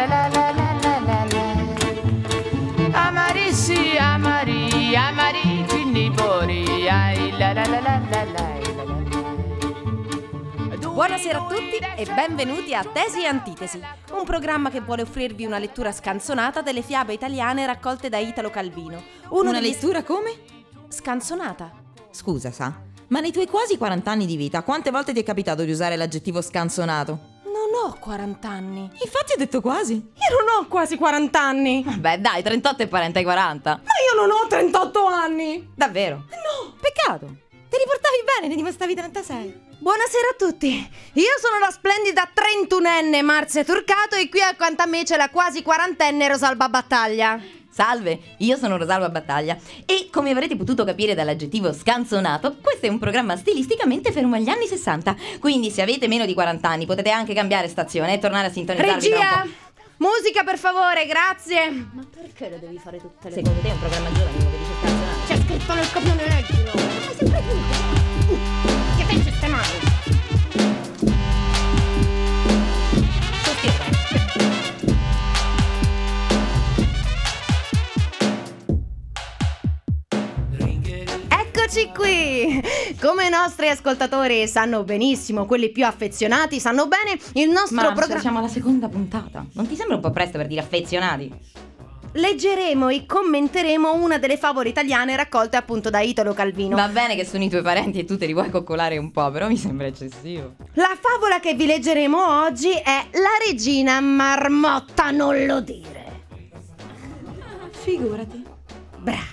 la la la la la la la. Amari sì, amari, amari cinibori, ai la la la la la la. Buonasera a tutti e benvenuti a Tesi e Antitesi, un programma che vuole offrirvi una lettura scanzonata delle fiabe italiane raccolte da Italo Calvino. Una lettura come? Scanzonata. Scusa, ma nei tuoi quasi 40 anni di vita, quante volte ti è capitato di usare l'aggettivo scanzonato? Non ho 40 anni. Infatti ho detto quasi. Io non ho quasi 40 anni. Vabbè, dai, 38 è parente ai 40. Ma io non ho 38 anni. Davvero? No. Peccato. Ti riportavi bene, ne dimostravi 36. Buonasera a tutti. Io sono la splendida 31enne Marzia Turcato e qui accanto a me c'è la quasi 40enne Rosalba Battaglia. Salve, io sono Rosalba Battaglia e come avrete potuto capire dall'aggettivo scanzonato, questo è un programma stilisticamente fermo agli anni 60. Quindi se avete meno di 40 anni potete anche cambiare stazione e tornare a sintonizzarvi tra Regia, un po'. musica per favore, grazie. Ma perché lo devi fare tutte le volte? Secondo te è un programma giovane che dice scanzonato? C'è scritto nel copione, leggilo. Ma sempre tu. Che te c'è male? Eccoci qui! Come i nostri ascoltatori sanno benissimo, quelli più affezionati sanno bene, il nostro programma... siamo alla seconda puntata. Non ti sembra un po' presto per dire affezionati? Leggeremo e commenteremo una delle favole italiane raccolte appunto da Italo Calvino. Va bene che sono i tuoi parenti e tu te li vuoi coccolare un po', però mi sembra eccessivo. La favola che vi leggeremo oggi è La regina marmotta, non lo dire. Figurati. Brava.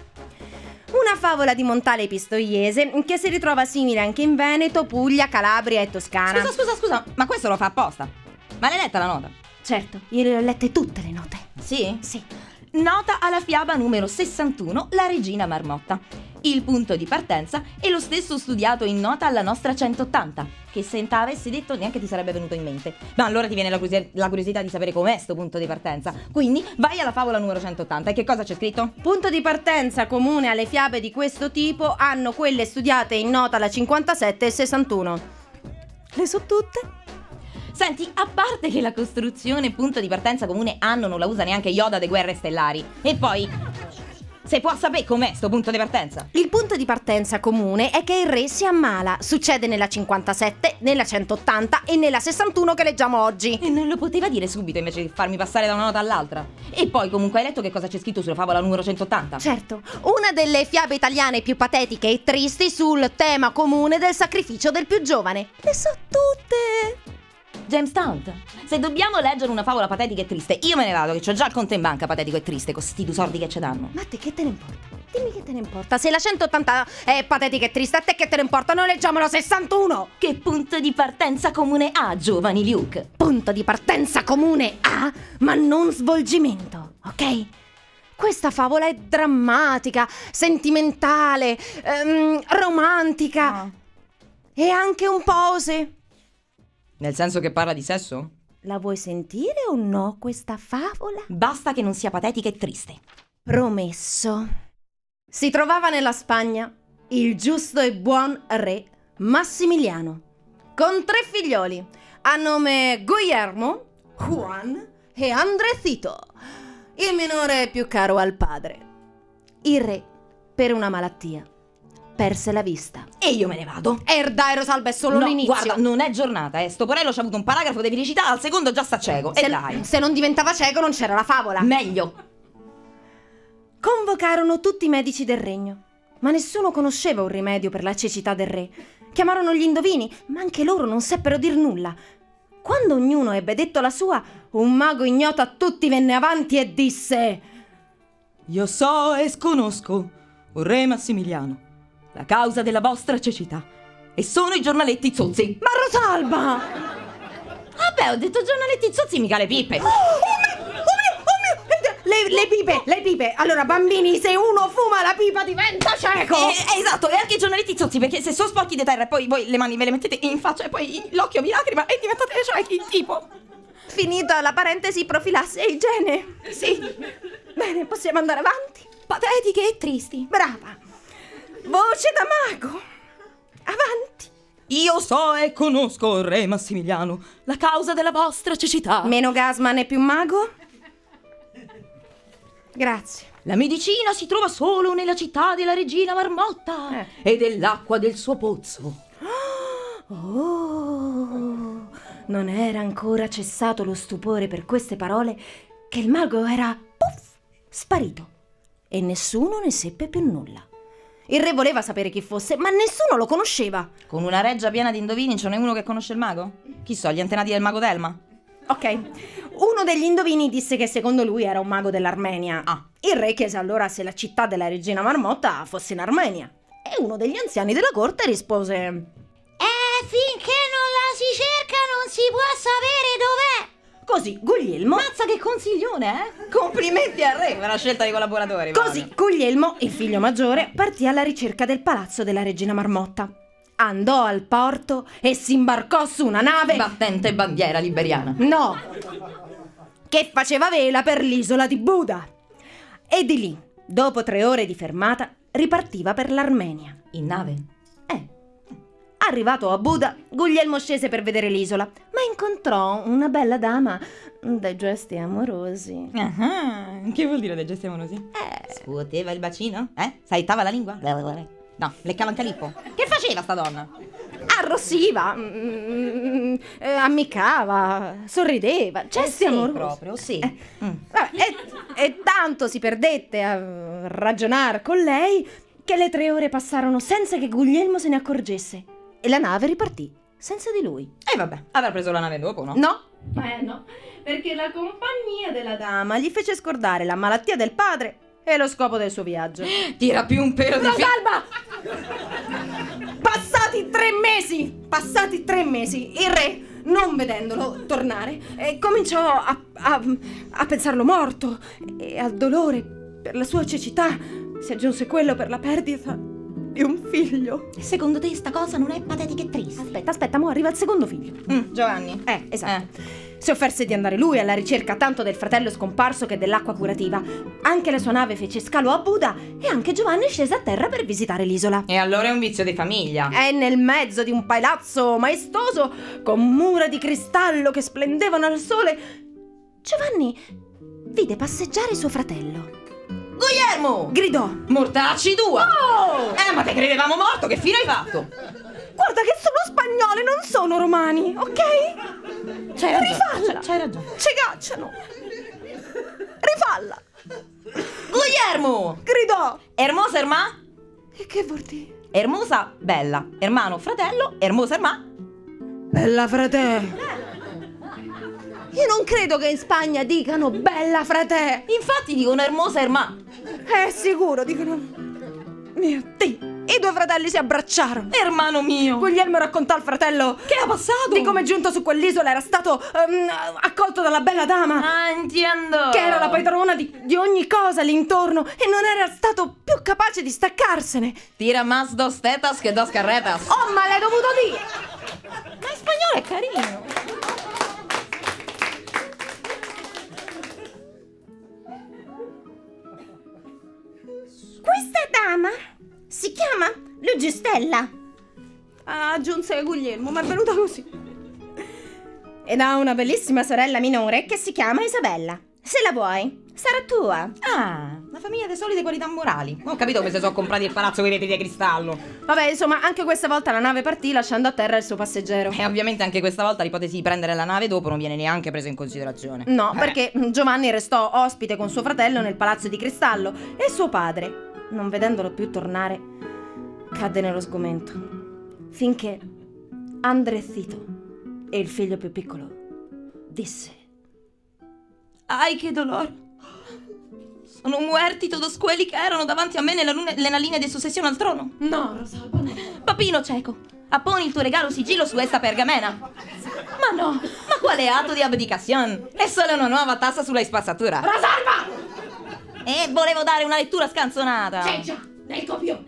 Una favola di Montale Pistoiese che si ritrova simile anche in Veneto, Puglia, Calabria e Toscana. Scusa, ma questo lo fa apposta? Ma l'hai letta la nota? Certo, io le ho lette tutte le note. Sì? Sì. Nota alla fiaba numero 61, La regina marmotta. Il punto di partenza è lo stesso studiato in nota alla nostra 180, che se te avessi detto neanche ti sarebbe venuto in mente. Ma allora ti viene la curiosità di sapere com'è sto punto di partenza. Quindi vai alla favola numero 180 e che cosa c'è scritto? Punto di partenza comune alle fiabe di questo tipo hanno quelle studiate in nota alla 57 e 61. Le so tutte? Senti, a parte che la costruzione punto di partenza comune anno non la usa neanche Yoda de Guerre Stellari. E poi, se può sapere com'è sto punto di partenza? Il punto di partenza comune è che il re si ammala. Succede nella 57, nella 180 e nella 61 che leggiamo oggi. E non lo poteva dire subito invece di farmi passare da una nota all'altra. E poi comunque hai letto che cosa c'è scritto sulla favola numero 180? Certo, una delle fiabe italiane più patetiche e tristi sul tema comune del sacrificio del più giovane. Le so tutte! James Stout, se dobbiamo leggere una favola patetica e triste, io me ne vado, che c'ho già il conto in banca patetico e triste, con sti due soldi che ci danno. Ma a te che te ne importa? Dimmi che te ne importa. Se la 180 è patetica e triste, a te che te ne importa? Noi leggiamo la 61! Che punto di partenza comune ha, giovani Luke? Punto di partenza comune ha, ma non svolgimento, ok? Questa favola è drammatica, sentimentale, romantica e anche un po' osè. Nel senso che parla di sesso? La vuoi sentire o no questa favola? Basta che non sia patetica e triste. Promesso. Si trovava nella Spagna il giusto e buon re Massimiliano, con 3 figlioli, a nome Guillermo, Juan e Andrecito, il minore più caro al padre. Il re, per una malattia, perse la vista. E io me ne vado. Dai Rosalba, è solo l'inizio. Guarda, non è giornata, Sto porello c'ha avuto un paragrafo di felicità, al secondo già sta cieco. E dai. Se non diventava cieco non c'era la favola. Meglio. Convocarono tutti i medici del regno, ma nessuno conosceva un rimedio per la cecità del re. Chiamarono gli indovini, ma anche loro non seppero dir nulla. Quando ognuno ebbe detto la sua, un mago ignoto a tutti venne avanti e disse: Io so e sconosco, o re Massimiliano, la causa della vostra cecità, e sono i giornaletti zozzi. Ma Rosalba! Vabbè, ho detto giornaletti zozzi, mica le pippe. Le pipe. Allora, bambini, se uno fuma la pipa diventa cieco. Esatto, e anche i giornaletti zozzi, perché se sono sporchi di terra e poi voi le mani ve le mettete in faccia e poi l'occhio vi lacrima e diventate ciechi, tipo. Finita la parentesi profilassi e igiene. Sì. Bene, possiamo andare avanti. Patetiche e tristi. Brava. Voce da mago. Avanti. Io so e conosco, re Massimiliano, la causa della vostra cecità. Meno Gasman e più mago? Grazie. La medicina si trova solo nella città della regina Marmotta e dell'acqua del suo pozzo. Oh, non era ancora cessato lo stupore per queste parole che il mago era, puff, sparito e nessuno ne seppe più nulla. Il re voleva sapere chi fosse, ma nessuno lo conosceva. Con una reggia piena di indovini ce n'è uno che conosce il mago? Chi so, gli antenati del mago Delma? Ok, uno degli indovini disse che secondo lui era un mago dell'Armenia. Il re chiese allora se la città della regina Marmotta fosse in Armenia. E uno degli anziani della corte rispose: finché non la si cerca non si può sapere dov'è. Così Guglielmo... Mazza che consiglione, Complimenti al re per la scelta di collaboratori. Così Guglielmo, il figlio maggiore, partì alla ricerca del palazzo della regina Marmotta. Andò al porto e si imbarcò su una nave... Battente bandiera liberiana. No! Che faceva vela per l'isola di Buda. E di lì, dopo 3 ore di fermata, ripartiva per l'Armenia. In nave? Arrivato a Buda, Guglielmo scese per vedere l'isola, ma incontrò una bella dama dai gesti amorosi. Che vuol dire dei gesti amorosi? Scuoteva il bacino? Saettava la lingua? No, leccava anche l'ippo. Che faceva sta donna? Arrossiva, ammiccava, sorrideva, gesti amorosi. Proprio, sì. Vabbè, e tanto si perdette a ragionare con lei che le 3 ore passarono senza che Guglielmo se ne accorgesse. E la nave ripartì senza di lui. E vabbè, avrà preso la nave dopo, no? No, no, perché la compagnia della dama gli fece scordare la malattia del padre e lo scopo del suo viaggio. Tira più un pelo di Rosalba! Passati 3 mesi, il re, non vedendolo tornare, cominciò a pensarlo morto e al dolore per la sua cecità si aggiunse quello per la perdita di un figlio. Secondo te sta cosa non è patetica e triste? Aspetta, mo arriva il secondo figlio. Giovanni. Esatto. Si offerse di andare lui alla ricerca tanto del fratello scomparso che dell'acqua curativa. Anche la sua nave fece scalo a Buda e anche Giovanni scese a terra per visitare l'isola. E allora è un vizio di famiglia. E nel mezzo di un palazzo maestoso, con mura di cristallo che splendevano al sole, Giovanni vide passeggiare suo fratello. Guglielmo! Gridò: Mortacci tua! Oh! Ma te credevamo morto, che fine hai fatto? Guarda che sono spagnoli, non sono romani, ok? C'hai ragione. Rifalla! C'hai ragione. Ci cacciano! Rifalla! Guglielmo! Gridò: Hermosa ermà? E che vuol dire? Hermosa, bella. Ermano, fratello. Hermosa ermà? Bella frate! Io non credo che in Spagna dicano bella frate! Infatti dicono hermosa ermà. Sicuro, dicono... Mio Dio! I 2 fratelli si abbracciarono. Hermano mio! Guglielmo raccontò al fratello Che ha passato? di come giunto su quell'isola era stato accolto dalla bella dama, Entiendo. che era la padrona di ogni cosa lì intorno e non era stato più capace di staccarsene. Tira más dos tetas che dos carretas. Oh, ma l'hai dovuto dire! Ma in spagnolo è carino. Questa dama si chiama Lugistella. Aggiunse Guglielmo, ma è venuta così. Ed ha una bellissima sorella minore che si chiama Isabella. Se la vuoi, sarà tua. Una famiglia di solide qualità morali. Ho capito come si sono comprati il palazzo con i reti di cristallo. Vabbè, insomma, anche questa volta la nave partì lasciando a terra il suo passeggero. E ovviamente anche questa volta l'ipotesi di prendere la nave dopo non viene neanche presa in considerazione. No, perché Giovanni restò ospite con suo fratello nel palazzo di cristallo e suo padre, non vedendolo più tornare, cadde nello sgomento. Finché Andrecito, e il figlio più piccolo, disse: Ai, che dolore. Sono muerti todos quelli che erano davanti a me nella linea di successione al trono. No, Rosalba, no. Papino cieco, apponi il tuo regalo sigillo su questa pergamena. Ma no, ma quale atto di abdicazione? È solo una nuova tassa sulla spazzatura. Rosalba! E volevo dare una lettura scanzonata. Sei già nel copione.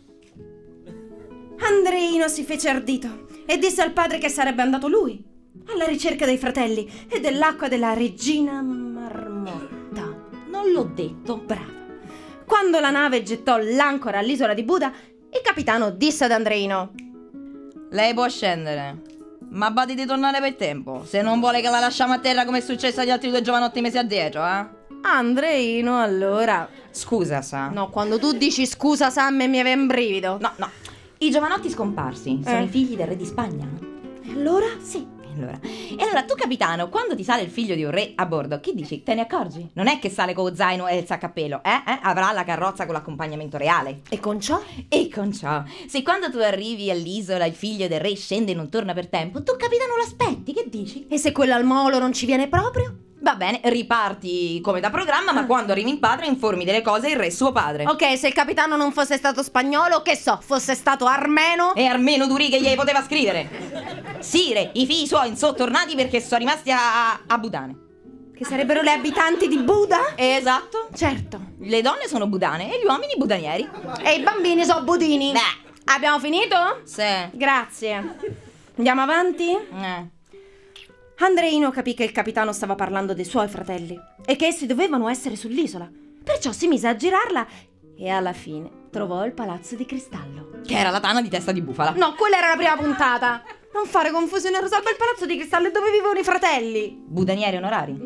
Andreino si fece ardito e disse al padre che sarebbe andato lui alla ricerca dei fratelli e dell'acqua della regina Marmotta. Non l'ho detto. Brava. Quando la nave gettò l'ancora all'isola di Buda, il capitano disse ad Andreino: lei può scendere, ma badi di tornare per tempo, se non vuole che la lasciamo a terra come è successo agli altri 2 giovanotti mesi addietro, eh? Andreino, allora. Scusa, sa. No, quando tu dici scusa, Sam, mi viene un brivido. No. I giovanotti scomparsi sono Eh. i figli del re di Spagna. E allora? Sì. E allora tu, capitano, quando ti sale il figlio di un re a bordo, che dici? Te ne accorgi? Non è che sale con lo zaino e il sacco a pelo, avrà la carrozza con l'accompagnamento reale. E con ciò? E con ciò, se quando tu arrivi all'isola il figlio del re scende e non torna per tempo, tu, capitano, lo aspetti, che dici? E se quello al molo non ci viene proprio? Va bene, riparti come da programma, ma quando arrivi in patria informi delle cose il re suo padre. Ok, se il capitano non fosse stato spagnolo, che so, fosse stato armeno. E almeno Duri che gli poteva scrivere. Sire, i figli suoi sono tornati perché sono rimasti a Budane. Che sarebbero le abitanti di Buda? Esatto. Certo. Le donne sono budane e gli uomini budanieri. E i bambini sono budini. Beh. Abbiamo finito? Sì. Grazie. Andiamo avanti? Eh. Andreino capì che il capitano stava parlando dei suoi fratelli e che essi dovevano essere sull'isola. Perciò si mise a girarla e alla fine trovò il palazzo di cristallo. Che era la tana di testa di bufala. No, quella era la prima puntata. Non fare confusione, Rosalba, il palazzo di cristallo è dove vivono i fratelli. Budanieri onorari.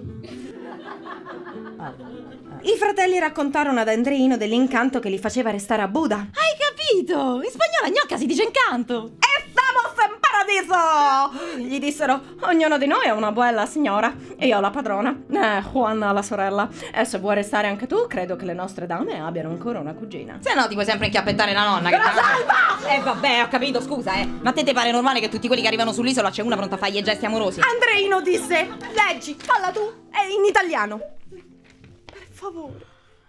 I fratelli raccontarono ad Andreino dell'incanto che li faceva restare a Buda. Hai capito? In spagnolo gnocca si dice incanto. Estamos en paradiso! Gli dissero, ognuno di noi è una bella signora e io la padrona, Juana la sorella. E se vuoi restare anche tu, credo che le nostre dame abbiano ancora una cugina. Se no ti puoi sempre inchiappettare la nonna. Salva! Vabbè, ho capito, scusa, Ma a te pare normale che tutti quelli che arrivano sull'isola c'è una pronta a fargli gesti amorosi? Andreino disse, leggi, falla tu, è in italiano. Per favore.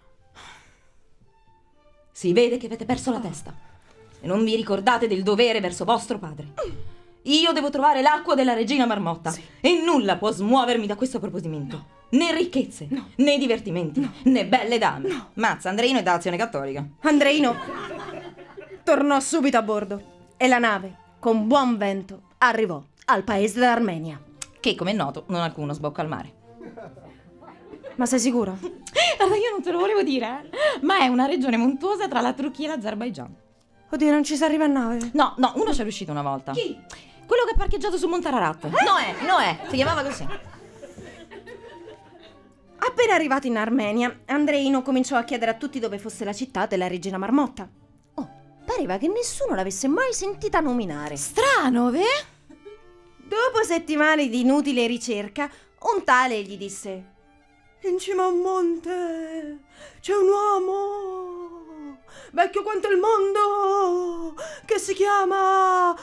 Si vede che avete perso la testa e non vi ricordate del dovere verso vostro padre. Io devo trovare l'acqua della regina Marmotta e nulla può smuovermi da questo proposimento. Né ricchezze, né divertimenti, né belle dame. Mazza, Andreino è d'azione cattolica. Andreino tornò subito a bordo e la nave, con buon vento, arrivò al paese dell'Armenia. Che, come è noto, non ha alcuno sbocco al mare. Ma sei sicuro? Allora, io non te lo volevo dire, ma è una regione montuosa tra la Turchia e l'Azerbaigian. Oddio, non ci si arriva a nave. No, uno c'è riuscito una volta. Chi? Quello che è parcheggiato su Monte Ararat. Noè, si chiamava così. Appena arrivati in Armenia, Andreino cominciò a chiedere a tutti dove fosse la città della regina Marmotta. Oh, pareva che nessuno l'avesse mai sentita nominare. Strano, Dopo settimane di inutile ricerca, un tale gli disse: in cima a un monte c'è un uomo, vecchio quanto il mondo, che si chiama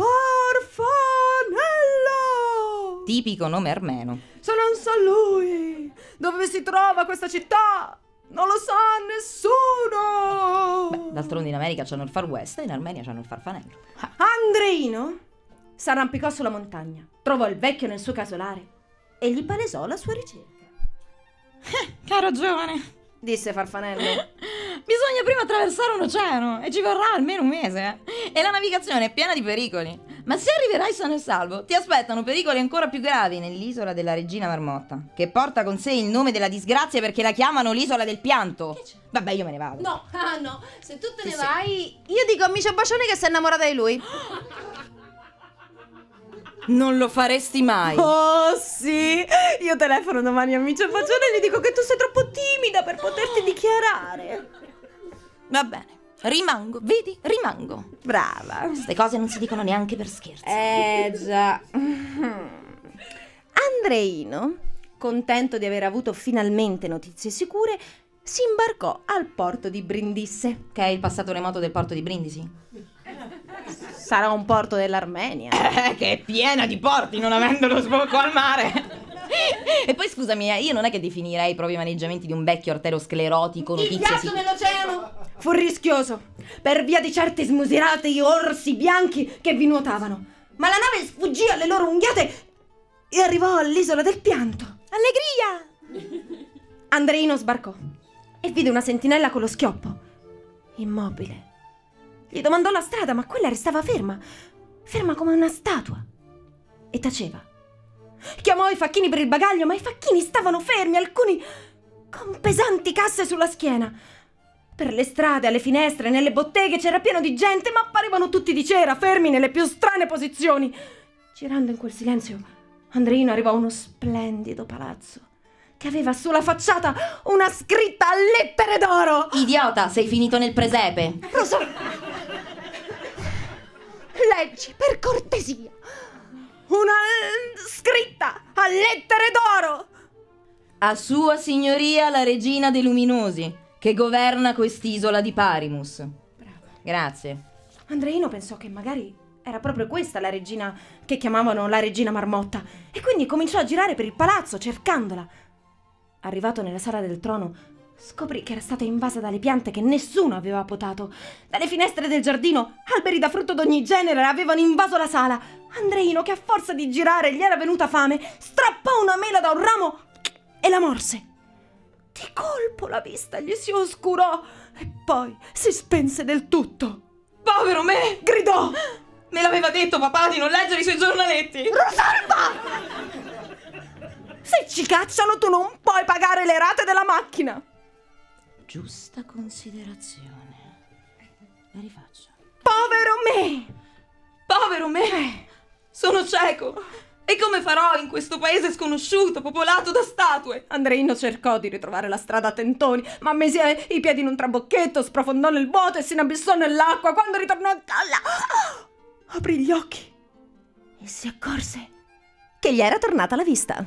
Farfanello. Tipico nome armeno. Se non sa lui dove si trova questa città, non lo sa nessuno. Beh, d'altronde in America c'hanno il Far West e in Armenia c'hanno il Farfanello. Andreino s'arrampicò sulla montagna, trovò il vecchio nel suo casolare e gli palesò la sua ricerca. Caro giovane, Disse Farfanello. bisogna prima attraversare un oceano e ci vorrà almeno un mese. E la navigazione è piena di pericoli. Ma se arriverai sano e salvo, ti aspettano pericoli ancora più gravi nell'isola della regina Marmotta, che porta con sé il nome della disgrazia perché la chiamano l'isola del pianto. Vabbè, io me ne vado. No, no, se tu te ne vai, io dico a Micio Bacione che sei innamorata di lui. Non lo faresti mai. Oh sì, io telefono domani a Micio Bacione e gli dico che tu sei troppo timida per poterti dichiarare. Va bene, rimango, vedi, rimango. Brava. Queste cose non si dicono neanche per scherzo. Già. Andreino, contento di aver avuto finalmente notizie sicure, si imbarcò al porto di Brindisse. Che è il passato remoto del porto di Brindisi? Sarà un porto dell'Armenia. Che è piena di porti, non avendo lo sbocco al mare. E poi scusami, io non è che definirei i propri maneggiamenti di un vecchio arteriosclerotico notizie nell'oceano fu rischioso per via di certi smusirati orsi bianchi che vi nuotavano, ma la nave sfuggì alle loro unghiate e arrivò all'isola del pianto. Allegria! Andreino sbarcò e vide una sentinella con lo schioppo, immobile. Gli domandò la strada, ma quella restava ferma come una statua, e taceva. Chiamò i facchini per il bagaglio, ma i facchini stavano fermi, alcuni con pesanti casse sulla schiena. Per le strade, alle finestre, nelle botteghe c'era pieno di gente, ma apparivano tutti di cera, fermi nelle più strane posizioni. Girando in quel silenzio, Andreino arrivò a uno splendido palazzo che aveva sulla facciata una scritta a lettere d'oro. Idiota, sei finito nel presepe. Leggi, per cortesia, una scritta a lettere d'oro. A sua signoria la regina dei luminosi, che governa quest'isola di Parimus. Grazie. Andreino pensò che magari era proprio questa la regina che chiamavano la regina marmotta e quindi cominciò a girare per il palazzo cercandola. Arrivato nella sala del trono, scoprì che era stata invasa dalle piante che nessuno aveva potato. Dalle finestre del giardino, alberi da frutto d'ogni genere avevano invaso la sala. Andreino, che a forza di girare gli era venuta fame, strappò una mela da un ramo e la morse. Di colpo la vista gli si oscurò e poi si spense del tutto. Povero me! Gridò: Me l'aveva detto papà di non leggere i suoi giornaletti! Rosalba! Se ci cacciano tu non puoi pagare le rate della macchina. Giusta considerazione. La rifaccio. Povero me! Povero me! Sono cieco! E come farò in questo paese sconosciuto, popolato da statue? Andreino cercò di ritrovare la strada a tentoni, ma mise i piedi in un trabocchetto, sprofondò nel vuoto e si inabissò nell'acqua. Quando ritornò a galla, aprì gli occhi e si accorse che gli era tornata la vista.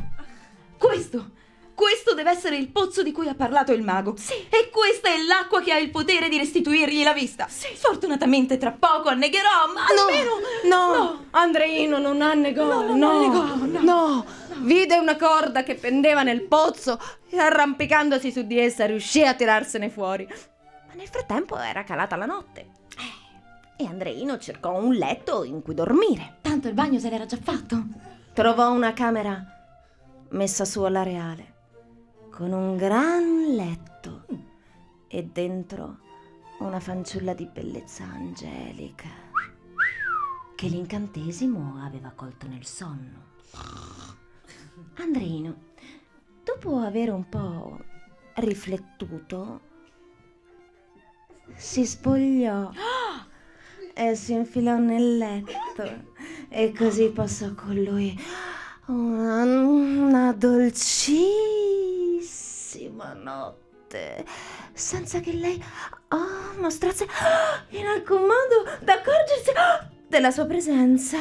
Questo deve essere il pozzo di cui ha parlato il mago. Sì. E questa è l'acqua che ha il potere di restituirgli la vista. Sì. Sfortunatamente tra poco annegherò, ma almeno... No, Andreino non annegò, no. Vide una corda che pendeva nel pozzo e arrampicandosi su di essa riuscì a tirarsene fuori. Ma nel frattempo era calata la notte e Andreino cercò un letto in cui dormire. Tanto il bagno se l'era già fatto. Trovò una camera messa su all'areale con un gran letto e dentro una fanciulla di bellezza angelica che l'incantesimo aveva colto nel sonno. Andreino, dopo aver un po' riflettuto, si spogliò e si infilò nel letto e così passò con lui una dolcissima notte senza che lei mostrasse in alcun modo d'accorgersi della sua presenza.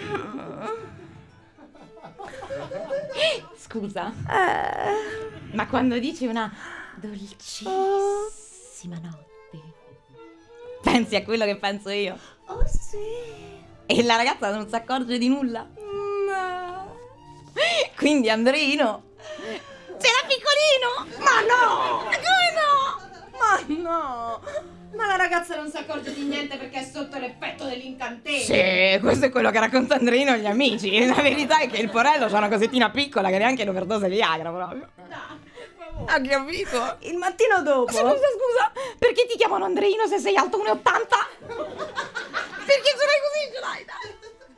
Scusa, ma quando dici una dolcissima notte, pensi a quello che penso io? Oh sì. E la ragazza non si accorge di nulla? No. Quindi Andreino c'era piccolino! Ma no! Come no? Ma no! Ma la ragazza non si accorge di niente perché è sotto l'effetto dell'incantesimo. Sì, questo è quello che racconta Andreino agli amici. La verità è che il porello c'ha una cosettina piccola che neanche l'overdose di Viagra proprio. Ha capito? Il mattino dopo. Scusa, perché ti chiamano Andreino se sei alto 1,80? Perché ce l'hai così, ce l'hai, dai.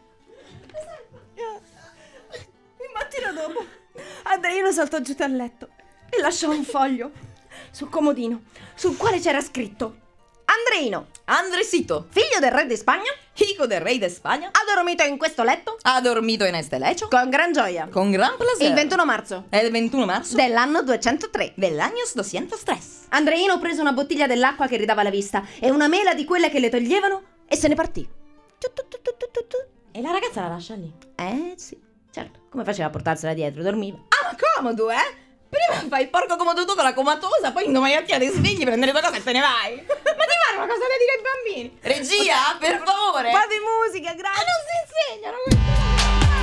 Il mattino dopo Andreino saltò giù dal letto e lasciò un foglio sul comodino sul quale c'era scritto: Andreino, Andresito, figlio del re di Spagna, hijo del rey de Spagna, ha dormito in questo letto ha dormito in este lecho con gran gioia con gran placer. il 21 marzo È il 21 marzo dell'anno 203. dell'años 203. Andreino prese una bottiglia dell'acqua che ridava la vista e una mela di quelle che le toglievano e se ne partì. E la ragazza la lascia lì. Sì, certo. Come faceva a portarsela dietro? Dormiva. Ah, ma comodo, Prima fai il porco comodo tu con la comatosa, poi domani mattina ti svegli, prendi le tue cose e te ne vai. Ma ti pare una cosa da dire ai bambini? Regia, per favore. Un po' di musica, grazie. Non si insegnano queste cose.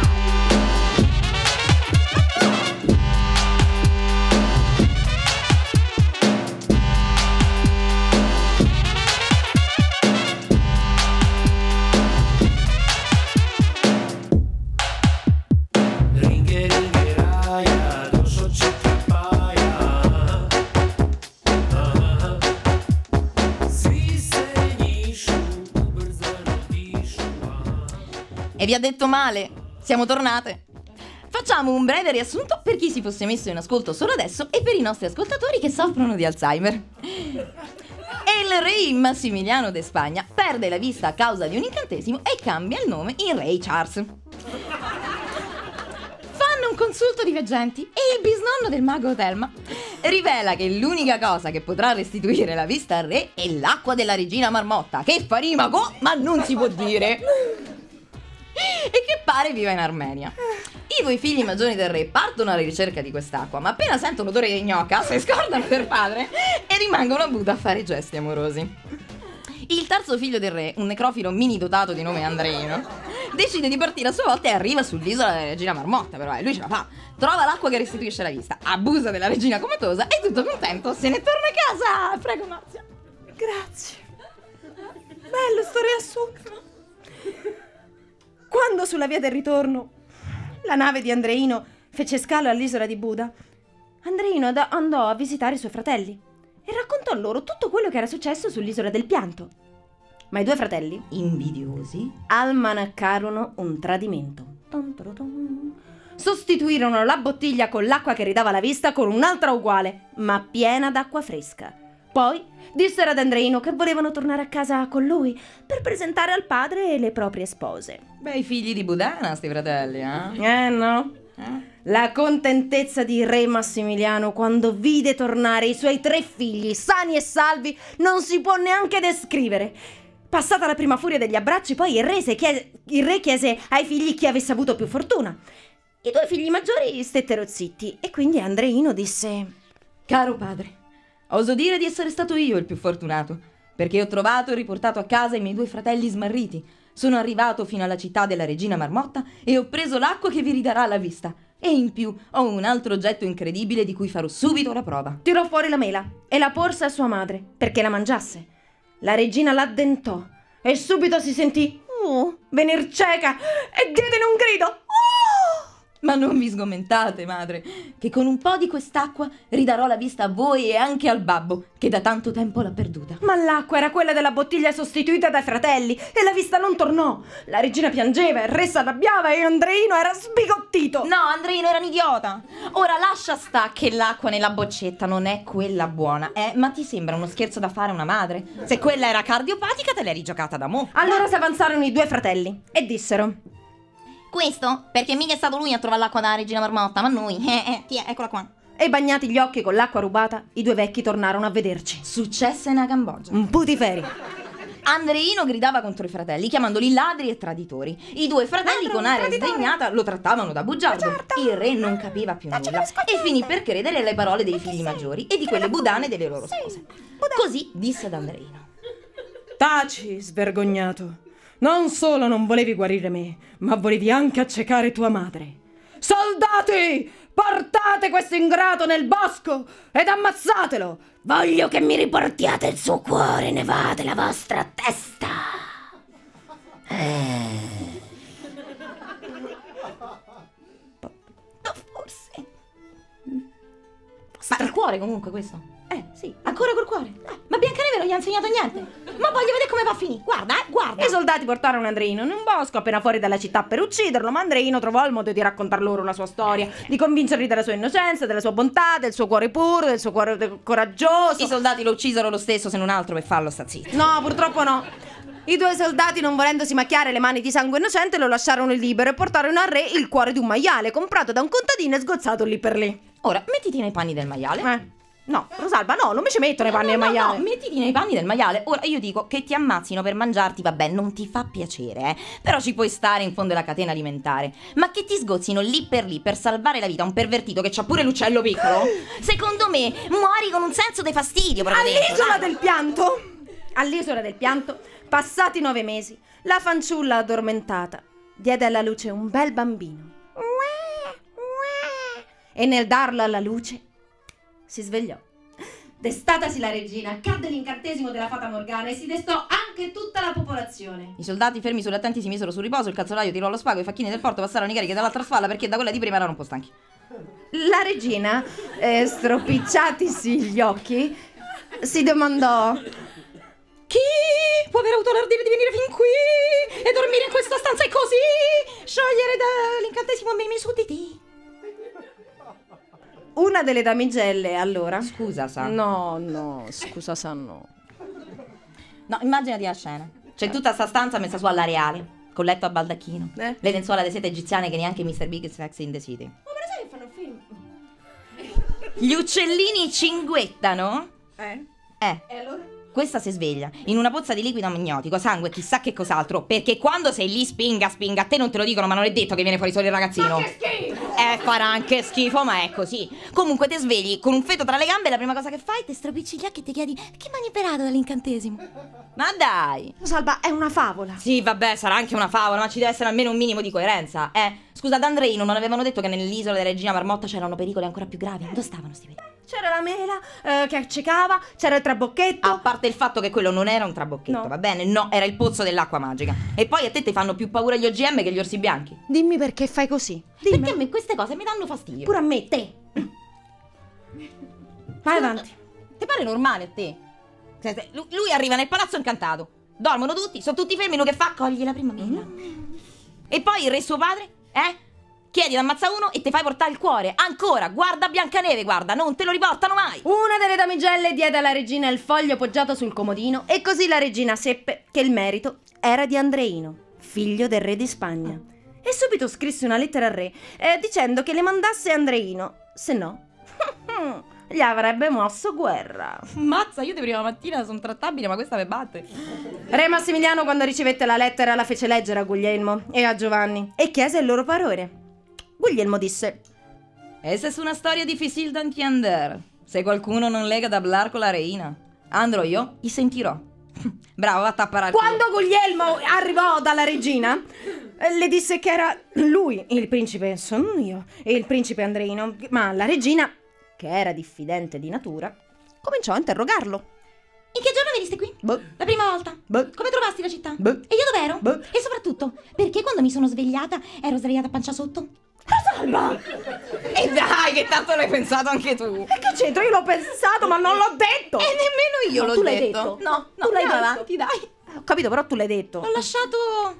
E vi ha detto male, siamo tornate. Facciamo un breve riassunto per chi si fosse messo in ascolto solo adesso e per i nostri ascoltatori che soffrono di Alzheimer. Il re Massimiliano de Spagna perde la vista a causa di un incantesimo e cambia il nome in re Charles. Fanno un consulto di veggenti e il bisnonno del mago Telma rivela che l'unica cosa che potrà restituire la vista al re è l'acqua della regina Marmotta, che fa rima con ma non si può dire, e che pare viva in Armenia. I due figli maggiori del re partono alla ricerca di quest'acqua, ma appena sentono l'odore di gnocca si scordano del padre e rimangono a Buda a fare gesti amorosi. Il terzo figlio del re, un necrofilo mini dotato di nome Andreino, decide di partire a sua volta e arriva sull'isola della regina Marmotta, però lui ce la fa. Trova l'acqua che restituisce la vista, abusa della regina comatosa e tutto contento se ne torna a casa. Prego, Marzia. Grazie. Bello sto riassunto. Quando sulla via del ritorno la nave di Andreino fece scalo all'isola di Buda, Andreino andò a visitare i suoi fratelli e raccontò loro tutto quello che era successo sull'isola del pianto. Ma i due fratelli, Invidiosi, almanaccarono un tradimento. Sostituirono la bottiglia con l'acqua che ridava la vista con un'altra uguale, ma piena d'acqua fresca. Poi dissero ad Andreino che volevano tornare a casa con lui per presentare al padre le proprie spose. bei figli di Budana sti fratelli, eh? No? La contentezza di re Massimiliano quando vide tornare i suoi 3 figli sani e salvi non si può neanche descrivere. Passata la prima furia degli abbracci, poi il re chiese ai figli chi avesse avuto più fortuna. I 2 figli maggiori stettero zitti e quindi Andreino disse: Caro padre, oso dire di essere stato io il più fortunato, perché ho trovato e riportato a casa i miei 2 fratelli smarriti. Sono arrivato fino alla città della regina Marmotta e ho preso l'acqua che vi ridarà la vista. E in più ho un altro oggetto incredibile di cui farò subito la prova. Tirò fuori la mela e la porse a sua madre perché la mangiasse. La regina l'addentò e subito si sentì venir cieca e diede in un grido: Ma non vi sgomentate, madre, che con un po' di quest'acqua ridarò la vista a voi e anche al babbo, che da tanto tempo l'ha perduta. Ma l'acqua era quella della bottiglia sostituita dai fratelli e la vista non tornò. La regina piangeva, il re s'arrabbiava e Andreino era sbigottito. No, Andreino era un idiota. Ora lascia sta che l'acqua nella boccetta non è quella buona, ma ti sembra uno scherzo da fare a una madre? Se quella era cardiopatica te l'hai rigiocata da mo'. Allora si avanzarono i 2 fratelli e dissero: Questo? Perché mica è stato lui a trovare l'acqua dalla regina Marmotta, ma noi. Tia, eccola qua. E bagnati gli occhi con l'acqua rubata, i 2 vecchi tornarono a vederci. Successe in Cambogia. Un putiferi. Andreino gridava contro i fratelli, chiamandoli ladri e traditori. I 2 fratelli con aria sdegnata lo trattavano da bugiardo. Il re non capiva più nulla e finì per credere alle parole dei figli maggiori e di quelle budane delle loro spose. Così disse ad Andreino: Taci, svergognato. Non solo non volevi guarire me, ma volevi anche accecare tua madre. Soldati, portate questo ingrato nel bosco ed ammazzatelo. Voglio che mi riportiate il suo cuore, ne va della vostra testa. Forse. Ma il cuore comunque questo? Sì. Ancora col cuore? Ma Biancaneve non gli ha insegnato niente. Ma voglio vedere come va a finire. Guarda, guarda. I soldati portarono Andreino in un bosco appena fuori dalla città per ucciderlo, ma Andreino trovò il modo di raccontar loro la sua storia, di convincerli della sua innocenza, della sua bontà, del suo cuore puro, del suo cuore coraggioso. I soldati lo uccisero lo stesso, se non altro per farlo sta zitto. No, purtroppo no. I 2 soldati, non volendosi macchiare le mani di sangue innocente, lo lasciarono libero e portarono al re il cuore di un maiale comprato da un contadino e sgozzato lì per lì. Ora, mettiti nei panni del maiale. No, Rosalba, no, non mi ci metto nei panni del maiale. No, mettiti nei panni del maiale. Ora, io dico che ti ammazzino per mangiarti, vabbè, non ti fa piacere, però ci puoi stare in fondo alla catena alimentare. Ma che ti sgozzino lì per salvare la vita a un pervertito che c'ha pure l'uccello piccolo? Secondo me, muori con un senso di fastidio proprio dentro. All'isola del pianto, passati 9 mesi, la fanciulla addormentata diede alla luce un bel bambino. E nel darlo alla luce si svegliò. Destatasi la regina, cadde l'incantesimo della fata Morgana e si destò anche tutta la popolazione. I soldati fermi sulle attenti si misero sul riposo, il calzolaio tirò lo spago, i facchini del porto passarono i carichi dall'altra spalla perché da quella di prima erano un po' stanchi. La regina, stropicciatisi gli occhi, si domandò: chi può aver avuto l'ardire di venire fin qui e dormire in questa stanza e così sciogliere dall'incantesimo i miei sudditi? Una delle damigelle allora. Scusa, sa. No, scusa, sa no. No, immaginati la scena. C'è tutta sta stanza messa su all'areale, con letto a baldacchino, le lenzuola di seta egiziane che neanche Mr. Big e Sex in the City. Ma me lo sai che fanno il film? Gli uccellini cinguettano? E allora? Questa si sveglia in una pozza di liquido amniotico, sangue, chissà che cos'altro. Perché quando sei lì spinga, a te non te lo dicono, ma non è detto che viene fuori solo il ragazzino. Ma che schifo! Farà anche schifo, ma è così. Comunque te svegli con un feto tra le gambe e la prima cosa che fai, te stropicci gli occhi e ti chiedi: chi mi ha liberato dall'incantesimo? Ma dai! Salva, è una favola. Sì, vabbè, sarà anche una favola, ma ci deve essere almeno un minimo di coerenza. Scusa, ad Andreino non avevano detto che nell'isola della regina Marmotta c'erano pericoli ancora più gravi? Dove stavano sti pericoli? C'era la mela che accecava, c'era il trabocchetto. A parte il fatto che quello non era un trabocchetto, No. va bene? No, era il pozzo dell'acqua magica. E poi a te ti fanno più paura gli OGM che gli orsi bianchi. Dimmi perché fai così. Dimmi. Perché a me queste cose mi danno fastidio. Pure a me, te. Vai avanti. Ti pare normale a te? Lui arriva nel palazzo incantato. Dormono tutti, sono tutti fermi, lui che fa? Coglie la prima mela. E poi il re suo padre? Chiedi ad ammazza uno e ti fai portare il cuore. Ancora, guarda Biancaneve, guarda, non te lo riportano mai. Una delle damigelle diede alla regina il foglio poggiato sul comodino e così la regina seppe che il merito era di Andreino, figlio del re di Spagna. E subito scrisse una lettera al re dicendo che le mandasse Andreino, se no gli avrebbe mosso guerra. Mazza, io di prima mattina sono trattabile, ma questa me batte. Re Massimiliano, quando ricevette la lettera, la fece leggere a Guglielmo e a Giovanni e chiese il loro parere. Guglielmo disse: Esa es una storia difficile da entender. Se qualcuno non lega da hablar con la reina, andrò io, gli sentirò. Bravo, va a tapparare. Quando Guglielmo arrivò dalla regina, le disse che era lui il principe, sono io, e il principe Andreino. Ma la regina, che era diffidente di natura, cominciò a interrogarlo. In che giorno veniste qui? La prima volta? Come trovasti la città? E io dov'ero? E soprattutto, perché quando mi sono svegliata ero sdraiata a pancia sotto? Salva! E dai, che tanto l'hai pensato anche tu. E che c'entro? Io l'ho pensato, ma non l'ho detto! E nemmeno io No, l'ho tu l'hai detto. detto. No, Tu l'hai andiamo detto. avanti, dai. Ho capito, però tu l'hai detto. L'ho lasciato.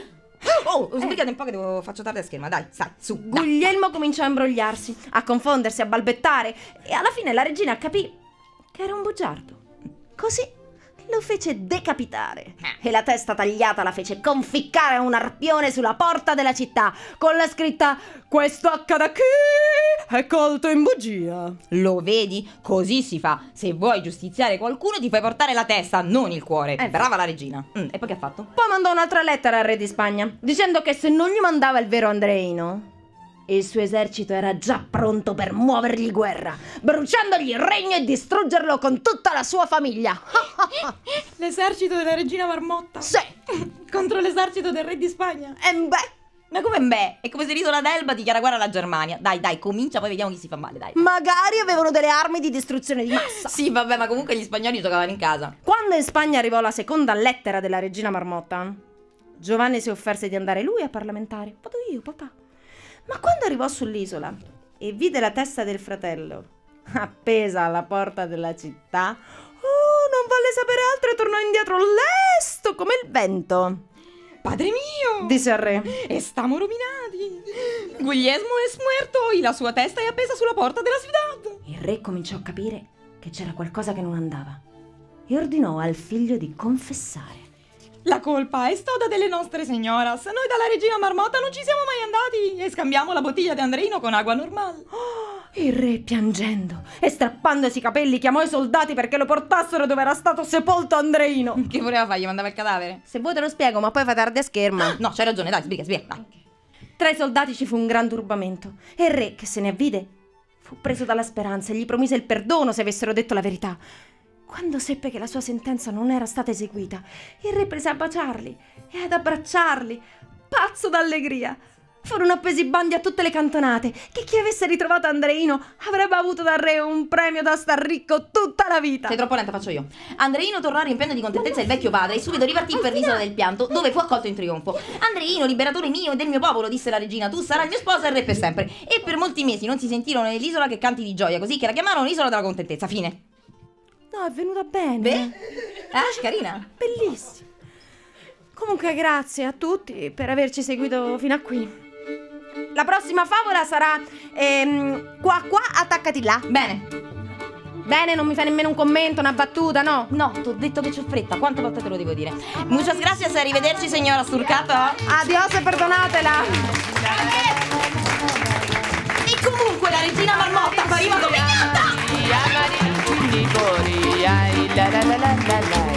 Oh, sbrigate un po' che faccio tardi a scherma, dai, sai, su. Dai. Guglielmo cominciò a imbrogliarsi, a confondersi, a balbettare e alla fine la regina capì che era un bugiardo. Così lo fece decapitare e la testa tagliata la fece conficcare un arpione sulla porta della città con la scritta: questo accade a chi è colto in bugia. Lo vedi? Così si fa. Se vuoi giustiziare qualcuno ti fai portare la testa, non il cuore. Brava la regina. E poi che ha fatto? Poi mandò un'altra lettera al re di Spagna dicendo che se non gli mandava il vero Andreino, il suo esercito era già pronto per muovergli guerra, bruciandogli il regno e distruggerlo con tutta la sua famiglia. L'esercito della regina Marmotta? Sì. Contro l'esercito del re di Spagna? Beh, Ma come beh? È come se l'isola d'Elba dichiara guerra alla Germania. Dai, comincia, poi vediamo chi si fa male, dai. magari avevano delle armi di distruzione di massa. Sì, vabbè, ma comunque gli spagnoli giocavano in casa. Quando in Spagna arrivò la seconda lettera della regina Marmotta, Giovanni si offerse di andare lui a parlamentare. Vado io, papà. Ma quando arrivò sull'isola e vide la testa del fratello appesa alla porta della città, non volle sapere altro e tornò indietro lesto come il vento. Padre mio! Disse al re: Estamos rovinati. Guglielmo es muerto y la sua testa è appesa sulla porta della ciudad. Il re cominciò a capire che c'era qualcosa che non andava e ordinò al figlio di confessare. La colpa è toda delle nostre signoras. Noi dalla regina Marmotta non ci siamo mai andati e scambiamo la bottiglia di Andreino con acqua normale. Il re, piangendo e strappandosi i capelli, chiamò i soldati perché lo portassero dove era stato sepolto Andreino. Che voleva fare? Gli mandava il cadavere? Se vuoi te lo spiego, ma poi fa tardi a scherma. No, c'hai ragione, dai, sbriga, dai. Tra i soldati ci fu un gran turbamento e il re, che se ne avvide, fu preso dalla speranza e gli promise il perdono se avessero detto la verità. Quando seppe che la sua sentenza non era stata eseguita, il re prese a baciarli e ad abbracciarli, pazzo d'allegria. Furono appesi bandi a tutte le cantonate che chi avesse ritrovato Andreino avrebbe avuto dal re un premio da star ricco tutta la vita. Sei troppo lenta, faccio io. Andreino tornò riempiendo di contentezza il vecchio padre e subito ripartì per l'isola del pianto, dove fu accolto in trionfo. Andreino, liberatore mio e del mio popolo, disse la regina, tu sarai il mio sposo e il re per sempre. E per molti mesi non si sentirono nell'isola che canti di gioia, così che la chiamarono l'isola della contentezza. Fine. No, è venuta bene. Beh, carina. Bellissimo. Comunque grazie a tutti per averci seguito fino a qui. La prossima favola sarà qua attaccati là. Bene. Bene, non mi fai nemmeno un commento, una battuta, no? No, t'ho detto che c'ho fretta, quante volte te lo devo dire? Muchas gracias, arrivederci signora Surcato. Adios e perdonatela. E comunque la regina marmotta appariva come gatta! Amarini, Bori, ai la la la la la la.